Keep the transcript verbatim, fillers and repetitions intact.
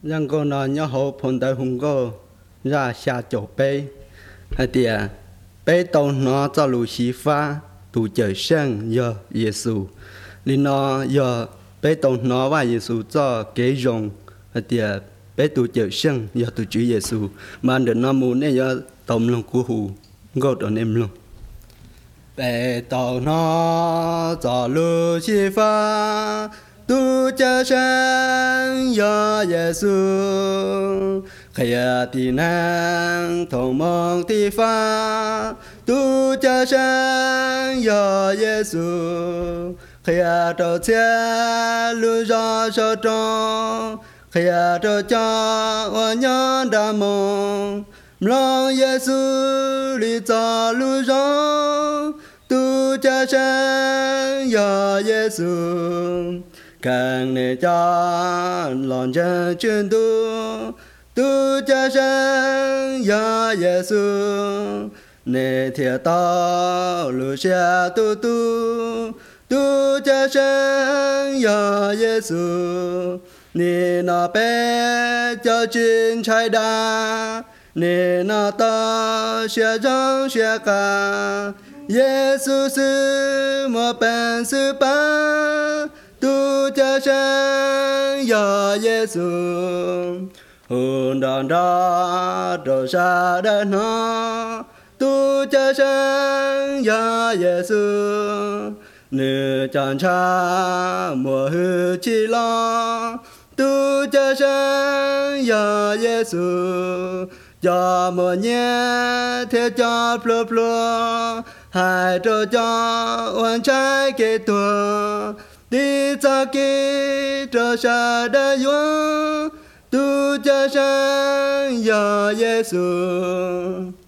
rằng cô nó nhớ hộ phong đại hùng cô ra xa chỗ bê hay tiệt bê tàu nó cho lũ xí pha tụ trời sang giờ Giêsu li nó giờ bê tàu nó và Giêsu cho kế rong hay tiệt bê tụ trời sang giờ tụ Chúa Giêsu mà được nó muốn nên giờ tổng lòng của hù ngô đồ nem luôn bê tàu nó cho lũ xí pha tu cha sang ya Giêsu khi tin năng thong mong ti pha tu cha sang ya Giêsu khi trâu xe lu ra cho trong khi trâu cha hoa nhân đa mong lòng Giêsu li cho lu ra tu cha sang ya Giêsu càng nề cha lòng chân chuyên tu tu cha sang ya Giêsu nề thiệt ta lu xa tu tu tu cha sang ya Giêsu nề na bé cho chuyên trái đa nề na ta xa rong xa ca Giêsu sư một bên sư ba tu cha sang ya Giêsu hồn đàn đa đồ sa đa nó tu cha sang ya Giêsu nữ chan cha mùa hư chi lo tu cha sang ya Giêsu cho mùa nhé thế cho plo plo hai trò cho oan trái kết thua đi cha kia trò sa đa yuan tu cha sang ya Giêsu